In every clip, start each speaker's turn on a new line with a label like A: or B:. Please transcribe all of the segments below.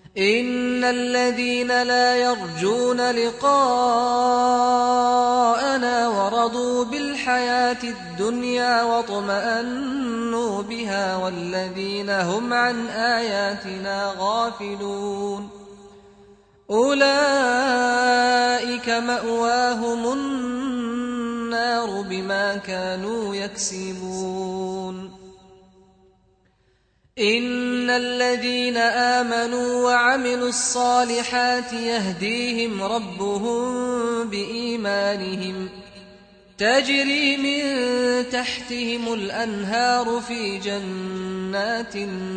A: إن الذين لا يرجون لقاءنا ورضوا بالحياة الدنيا واطمأنوا بها والذين هم عن آياتنا غافلون أولئك مأواهم النار بما كانوا يكسبون إن الذين آمنوا وعملوا الصالحات يهديهم ربهم بإيمانهم تجري من تحتهم الأنهار في جنات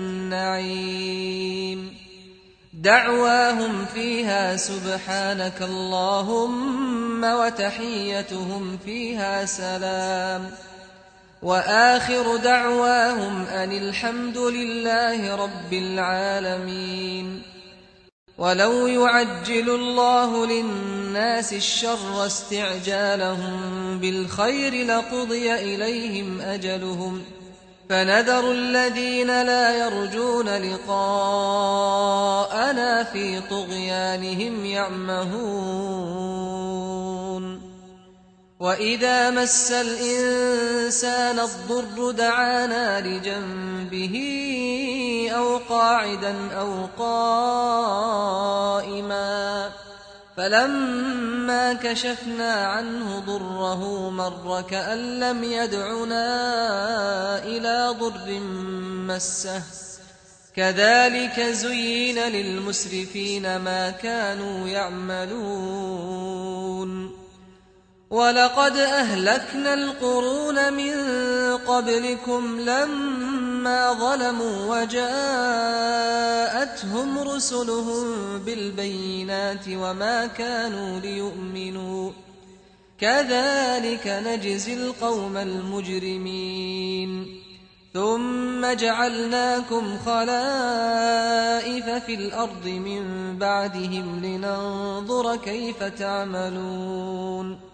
A: النعيم دعواهم فيها سبحانك اللهم وتحيتهم فيها سلام وآخر دعواهم أن الحمد لله رب العالمين ولو يعجل الله للناس الشر استعجالهم بالخير لقضي إليهم أجلهم فنذر الذين لا يرجون لقاءنا في طغيانهم يعمهون وإذا مس الإنسان الضر دعانا لجنبه أو قاعدا أو قائما فلما كشفنا عنه ضره مر كأن لم يدعنا إلى ضر مسه كذلك زين للمسرفين ما كانوا يعملون ولقد أهلكنا القرون من قبلكم لما ظلموا وجاءتهم رسلهم بالبينات وما كانوا ليؤمنوا كذلك نجزي القوم المجرمين ثم جعلناكم خلائف في الأرض من بعدهم لننظر كيف تعملون